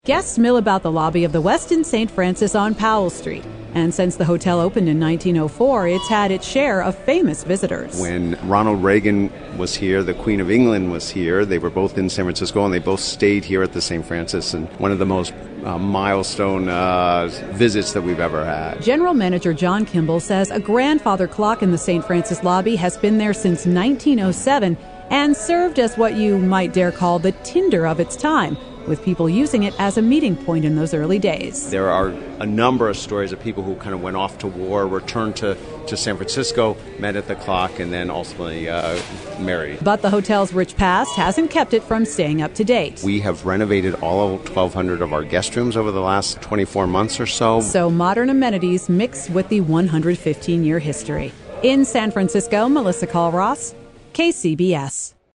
Guests mill about the lobby of the Westin St. Francis on Powell Street. And since the hotel opened in 1904, it's had its share of famous visitors. When Ronald Reagan was here, the Queen of England was here. They were both in San Francisco, and they both stayed here at the St. Francis, and one of the most milestone visits that we've ever had. General Manager John Kimball says a grandfather clock in the St. Francis lobby has been there since 1907 and served as what you might dare call the Tinder of its time, with people using it as a meeting point in those early days. There are a number of stories of people who kind of went off to war, returned to San Francisco, met at the clock, and then ultimately married. But the hotel's rich past hasn't kept it from staying up to date. We have renovated all 1,200 of our guest rooms over the last 24 months or so. So modern amenities mixed with the 115-year history. In San Francisco, Melissa Call-Ross, KCBS.